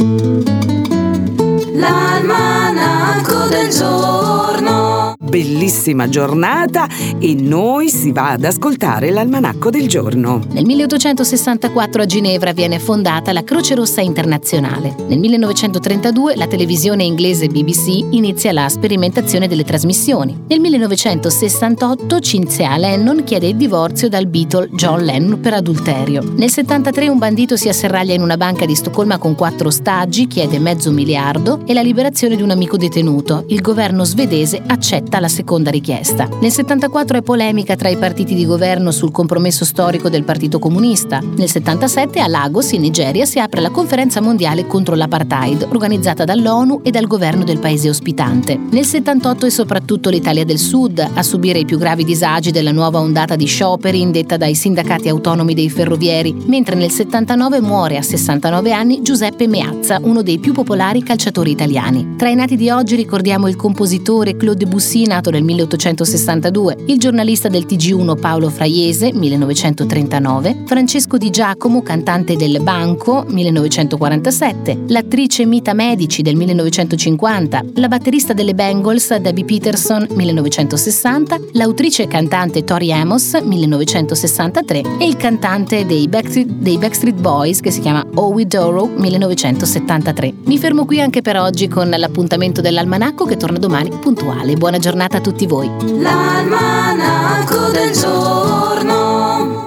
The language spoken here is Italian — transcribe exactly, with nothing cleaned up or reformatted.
L'almanacco del giorno. Bellissima giornata e noi si va ad ascoltare l'almanacco del giorno. Nel milleottocentosessantaquattro a Ginevra viene fondata la Croce Rossa Internazionale. Nel millenovecentotrentadue la televisione inglese B B C inizia la sperimentazione delle trasmissioni. Nel millenovecentosessantotto Cynthia Lennon chiede il divorzio dal Beatle John Lennon per adulterio. Nel settantatré un bandito si asserraglia in una banca di Stoccolma con quattro ostaggi, chiede mezzo miliardo e la liberazione di un amico detenuto. Il governo svedese accetta la seconda richiesta. Nel settantaquattro è polemica tra i partiti di governo sul compromesso storico del Partito Comunista. Nel settantasette a Lagos, in Nigeria, si apre la conferenza mondiale contro l'apartheid, organizzata dall'ONU e dal governo del paese ospitante. Nel settantotto è soprattutto l'Italia del Sud a subire i più gravi disagi della nuova ondata di scioperi indetta dai sindacati autonomi dei ferrovieri, mentre nel settantanove muore a sessantanove anni Giuseppe Meazza, uno dei più popolari calciatori italiani. Tra i nati di oggi ricordiamo il compositore Claude Debussy, nato nel milleottocentosessantadue, il giornalista del T G uno Paolo Fraiese, millenovecentotrentanove, Francesco Di Giacomo, cantante del Banco, millenovecentoquarantasette, l'attrice Mita Medici del millenovecentocinquanta, la batterista delle Bangles Debbie Peterson, millenovecentosessanta, l'autrice e cantante Tori Amos, millenovecentosessantatré, e il cantante dei Backstreet, dei Backstreet Boys che si chiama Howie Dorough, millenovecentosettantatré. Mi fermo qui anche per oggi con l'appuntamento dell'almanacco che torna domani puntuale. Buona giornata a tutti voi. L'almanacco del giorno.